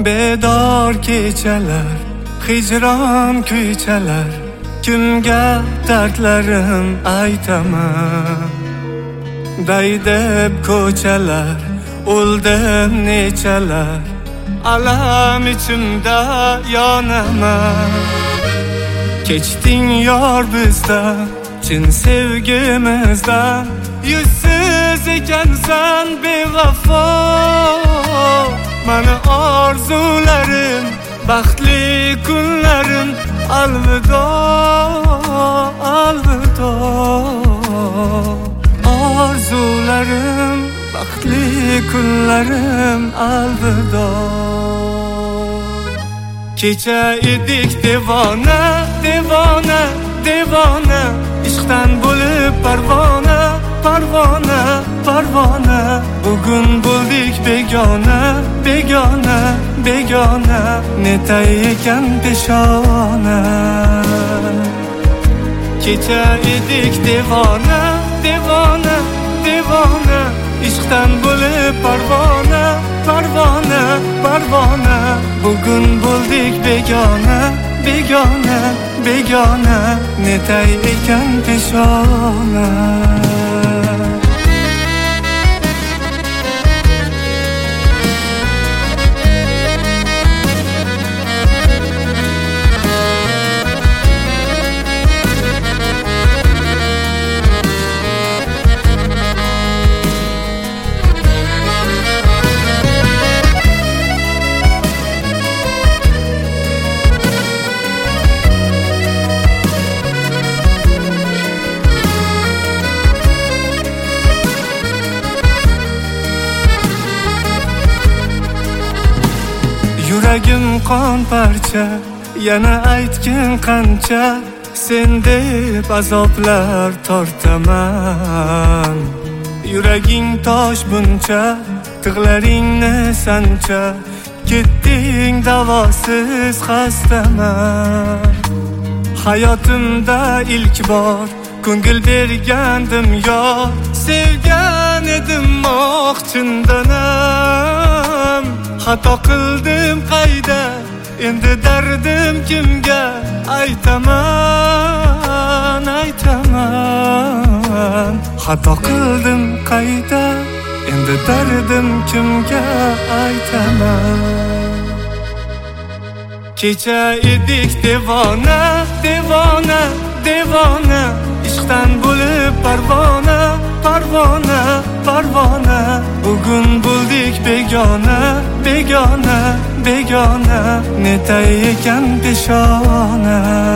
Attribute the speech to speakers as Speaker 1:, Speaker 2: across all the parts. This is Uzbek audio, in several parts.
Speaker 1: bedor kechalar, hijron kuychalar, kimga dardlarim aytaman. Daydeb ko'chalar, o'ldim nechalar, alam ichimda yonaman. Kechding yor bizdan, chin sevgimizdan, yuzsiz ekansan bevafo. Mani orzularim, baxtli kunlarim, alvido, alvido. Orzularim, baxtli kunlarim, alvido. Kecha edik devona, devona, devona, ishqdan bo'lib parvona, parvona, parvona. Bugun bo'ldik begona, begona, begona, netay ekan peshona. Kecha edik devona, devona, devona, ishqdan bo'lib parvona, parvona, parvona. Bugun bo'ldik begona, begona, begona, netay ekan peshona. Yuragim qon parcha, yana aytgin qancha, sen deb azoblar tortaman. Yuraging tosh buncha, tig'laringni sancha, ketding davosiz xastaman. Hayotimda ilk bor ko'ngil bergandim yor, sevgan edim moq chindanam. Xato qildim qayda, endi dardim kimga aytaman, aytaman. Xato qildim qayda, endi dardim kimga aytaman. Kecha edik devona, devona, devona, ishqdan bo'lib parvona, parvona, parvona. Bugun bo'ldik begona, begona, begona, netay ekan peshona.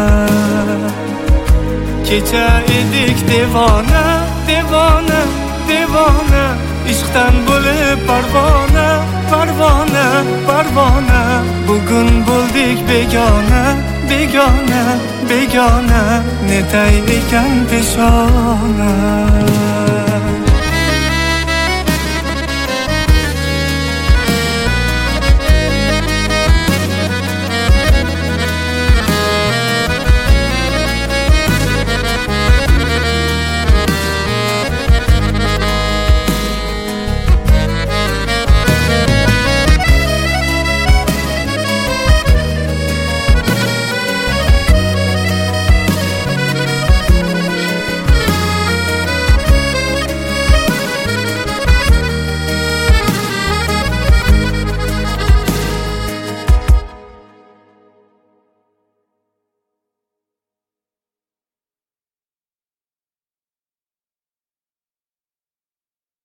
Speaker 1: Kecha edik devona, devona, devona, ishqdan bo'lib parvona, parvona, parvona. Bugun bo'ldik begona, begona, begona, netay ekan peshona.